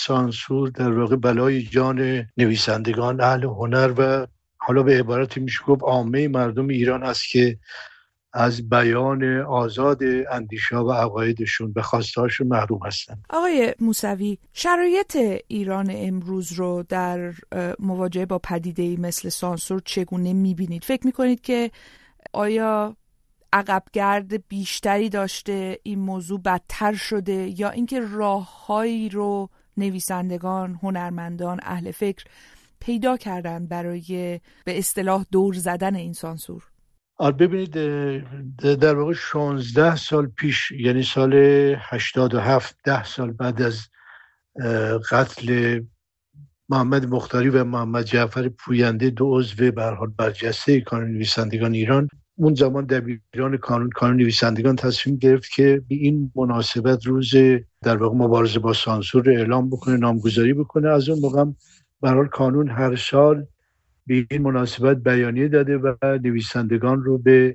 سانسور در واقع بلای جان نویسندگان، اهل هنر و حالا به عبارتی میشه گفت عامه مردم ایران است که از بیان آزاد اندیشه‌ها و عقایدشون به خواستهاشون محروم هستن. آقای موسوی، شرایط ایران امروز رو در مواجهه با پدیده‌ای مثل سانسور چگونه می‌بینید؟ فکر می‌کنید که آیا عقبگرد بیشتری داشته، این موضوع بدتر شده، یا اینکه راه‌هایی رو نویسندگان، هنرمندان، اهل فکر پیدا کردن برای به اصطلاح دور زدن این سانسور؟ ببینید، در واقع 16 سال پیش، یعنی سال 87، 10 سال بعد از قتل محمد مختاری و محمد جعفر پوینده، دو عضو به هر حال برجسته کانون نویسندگان ایران، اون زمان دبیران کانون نویسندگان تصمیم گرفت که به این مناسبت روز در واقع مبارزه با سانسور رو اعلام بکنه، نامگذاری بکنه. از اون موقع به هر حال کانون هر سال به این مناسبت بیانیه داده و نویسندگان رو به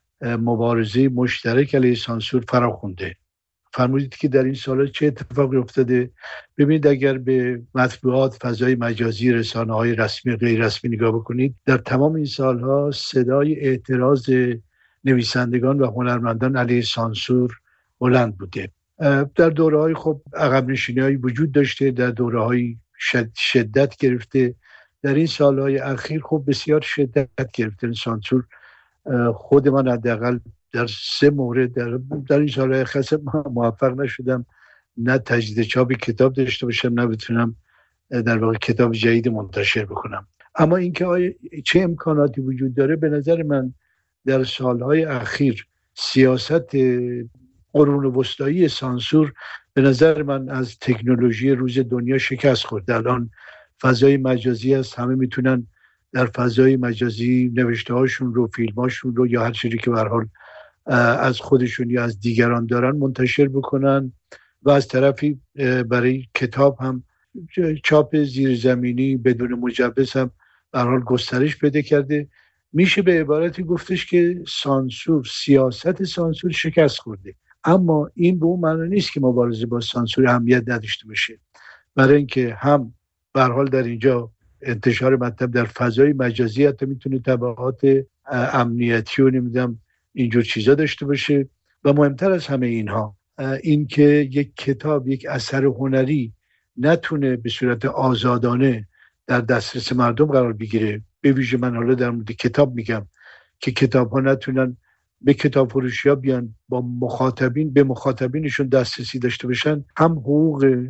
مبارزه مشترک علیه سانسور فراخوانده. فرمودید که در این سال‌ها چه اتفاقی افتاده. ببینید، اگر به مطبوعات، فضای مجازی، رسانه‌های رسمی غیر رسمی نگاه بکنید، در تمام این سال‌ها صدای اعتراض نویسندگان و هنرمندان علیه سانسور بلند بوده. در دوره‌های خب عقب نشینی‌هایی وجود داشته، در دوره‌های شدت گرفته. در این سال‌های اخیر خب بسیار شدت گرفته سانسور. خود من حداقل در 3 مورد در این سال‌های اخیر موفق نشدم نه تجدید چاپ کتاب داشته باشم، نه بتونم در واقع کتاب جدید منتشر بکنم. اما اینکه چه امکاناتی وجود داره، به نظر من در سال‌های اخیر سیاست قرون وسطایی سانسور به نظر من از تکنولوژی روز دنیا شکست خورد. الان فضای مجازی است، همه میتونن در فضای مجازی نوشته هاشون رو، فیلم هاشون رو یا هر چیزی که به هر حال از خودشون یا از دیگران دارن منتشر بکنن. و از طرفی برای کتاب هم چاپ زیرزمینی بدون مجوز هم به هر حال گسترش پیدا کرده. میشه به عبارتی گفتش که سیاست سانسور شکست خورده. اما این به اون معنی نیست که مبارزه با سانسور اهمیت نداشته باشه، برای اینکه هم به هر حال در اینجا انتشار مطلب در فضای مجازی حتی میتونه تبعات امنیتی و نمیدونم اینجور چیزا داشته باشه. و مهمتر از همه اینها این که یک کتاب، یک اثر هنری نتونه به صورت آزادانه در دسترس مردم قرار بگیره. به ویژه من حالا در مورد کتاب میگم که کتاب ها نتونن به کتاب فروشی ها بیان به مخاطبینشون دسترسی داشته باشن. هم حقوق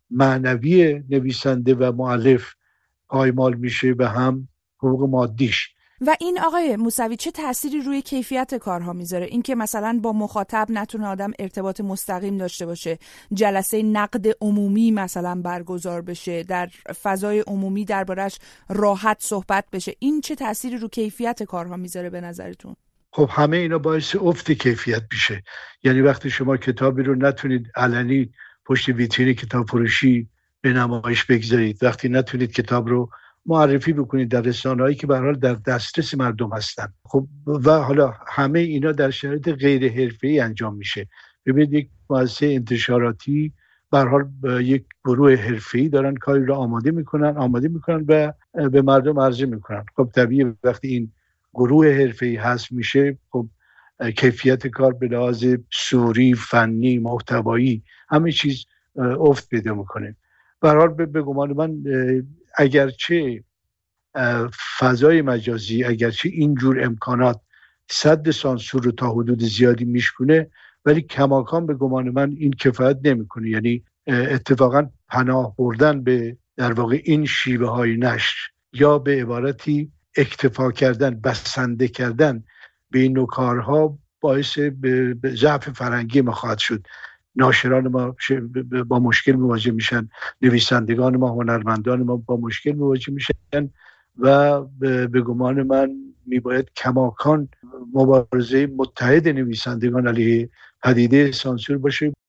معنوی نویسنده و مؤلف پایمال میشه و هم حقوق مادیش. و این آقای موسوی چه تأثیری روی کیفیت کارها میذاره؟ این که مثلا با مخاطب نتونه آدم ارتباط مستقیم داشته باشه، جلسه نقد عمومی مثلا برگزار بشه، در فضای عمومی دربارش راحت صحبت بشه، این چه تأثیری رو کیفیت کارها میذاره به نظرتون؟ خب همه اینا باعث افت کیفیت میشه. یعنی وقتی شما کتابی رو نتونید علنی پشت ویترین کتاب فروشی به نمایش بگذارید، وقتی نتونید کتاب رو معرفی بکنید در رسانه‌هایی که به هر حال در دسترس مردم هستن، خب و حالا همه اینا در شرایط غیر حرفه‌ای انجام میشه. ببینید، یک مؤسسه انتشاراتی به هر حال یک گروه حرفه‌ای دارن کاری رو آماده میکنن و به مردم عرضه میکنن. خب طبیعیه وقتی این گروه حرفه‌ای هست میشه، خب کیفیت کار به لحاظ صوری، فنی، محتوایی همه چیز افت پیدا میکنه. به هر حال به گمان من اگرچه فضای مجازی، اگرچه اینجور امکانات سد سانسور رو تا حدود زیادی میشکنه، ولی کماکان به گمان من این کفایت نمیکنه. یعنی اتفاقا پناه بردن به در واقع این شیوه های نشر یا به عبارتی اکتفا کردن، بسنده کردن به این نوع کارها باعث به ضعف فرهنگی ما خواهد شد. ناشران ما با مشکل مواجه میشن، نویسندگان ما، هنرمندان ما با مشکل مواجه میشن و به گمان من میباید کماکان مبارزه متحد نویسندگان علیه پدیده سانسور باشه.